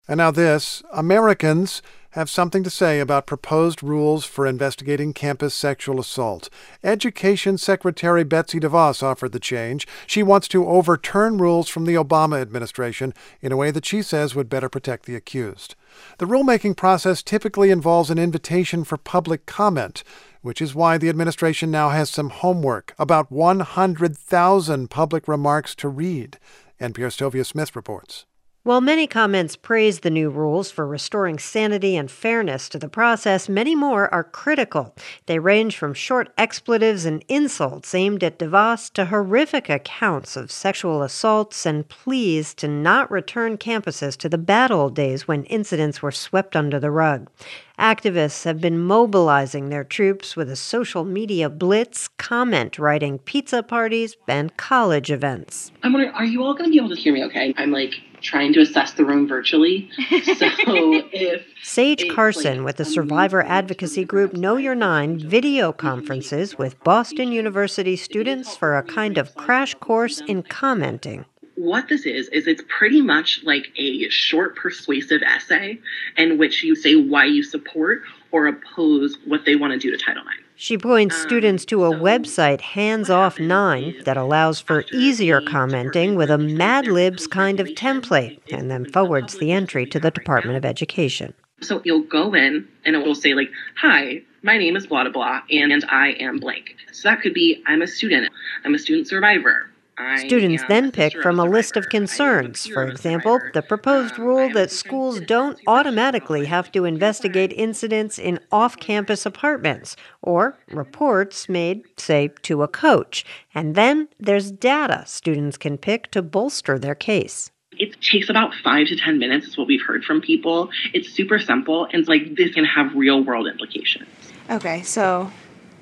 And now this, Americans have something to say about proposed rules for investigating campus sexual assault. Education Secretary Betsy DeVos offered the change. She wants to overturn rules from the Obama administration in a way that she says would better protect the accused. The rulemaking process typically involves an invitation for public comment, which is why the administration now has some homework, about 100,000 public remarks to read. NPR's Tovia Smith reports. While many comments praise the new rules for restoring sanity and fairness to the process, many more are critical. They range from short expletives and insults aimed at DeVos to horrific accounts of sexual assaults and pleas to not return campuses to the bad old days when incidents were swept under the rug. Activists have been mobilizing their troops with a social media blitz, comment writing pizza parties, and college events. I'm wondering, are you all going to be able to hear me okay? I'm trying to assess the room virtually. So if Sage Carson with the survivor advocacy group Know Your Nine video conferences with Boston University students for a kind of crash course in commenting. What this is it's pretty much like a short persuasive essay in which you say why you support or oppose what they want to do to Title IX. She points students to a website, Hands Off 9, that allows for easier commenting with a Mad Libs kind of template, and then forwards the entry to the Department of Education. So you'll go in and it will say hi, my name is blah, blah, blah, and I am blank. So that could be, I'm a student survivor. Students then pick from a list of concerns. For example, the proposed rule that schools don't automatically have to investigate incidents in off-campus apartments, or reports made, say, to a coach. And then there's data students can pick to bolster their case. It takes about 5 to 10 minutes is what we've heard from people. It's super simple, and this can have real-world implications. Okay, so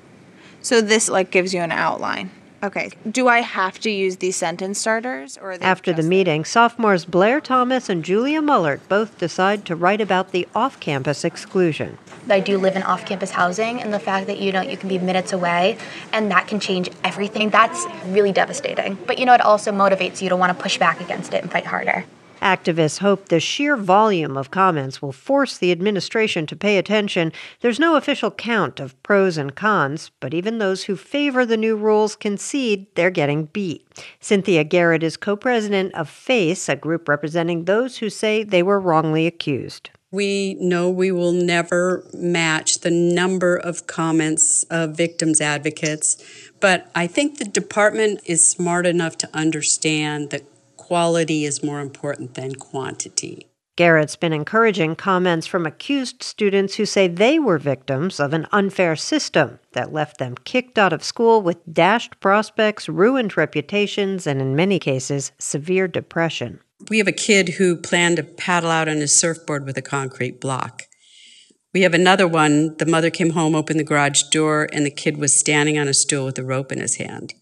this gives you an outline. Okay. Do I have to use these sentence starters? After the meeting, sophomores Blair Thomas and Julia Mullert both decide to write about the off-campus exclusion. I do live in off-campus housing, and the fact that you can be minutes away, and that can change everything, that's really devastating. But it also motivates you to want to push back against it and fight harder. Activists hope the sheer volume of comments will force the administration to pay attention. There's no official count of pros and cons, but even those who favor the new rules concede they're getting beat. Cynthia Garrett is co-president of FACE, a group representing those who say they were wrongly accused. We know we will never match the number of comments of victims' advocates, but I think the department is smart enough to understand that quality is more important than quantity. Garrett's been encouraging comments from accused students who say they were victims of an unfair system that left them kicked out of school with dashed prospects, ruined reputations, and in many cases, severe depression. We have a kid who planned to paddle out on his surfboard with a concrete block. We have another one, the mother came home, opened the garage door, and the kid was standing on a stool with a rope in his hand.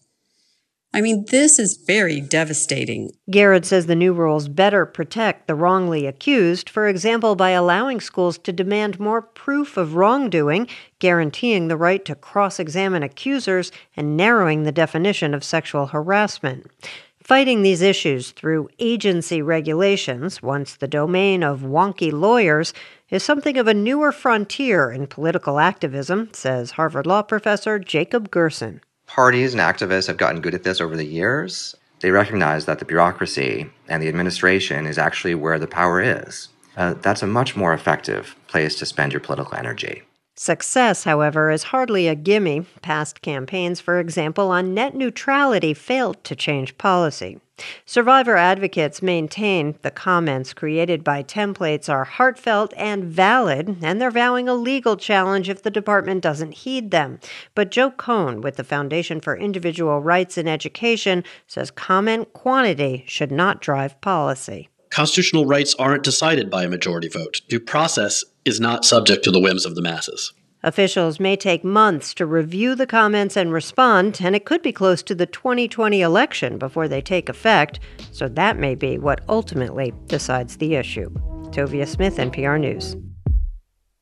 This is very devastating. Garrett says the new rules better protect the wrongly accused, for example, by allowing schools to demand more proof of wrongdoing, guaranteeing the right to cross-examine accusers, and narrowing the definition of sexual harassment. Fighting these issues through agency regulations, once the domain of wonky lawyers, is something of a newer frontier in political activism, says Harvard Law professor Jacob Gerson. Parties and activists have gotten good at this over the years. They recognize that the bureaucracy and the administration is actually where the power is. That's a much more effective place to spend your political energy. Success, however, is hardly a gimme. Past campaigns, for example, on net neutrality failed to change policy. Survivor advocates maintain the comments created by templates are heartfelt and valid, and they're vowing a legal challenge if the department doesn't heed them. But Joe Cohn with the Foundation for Individual Rights in Education says comment quantity should not drive policy. Constitutional rights aren't decided by a majority vote. Due process is not subject to the whims of the masses. Officials may take months to review the comments and respond, and it could be close to the 2020 election before they take effect, so that may be what ultimately decides the issue. Tovia Smith, NPR News.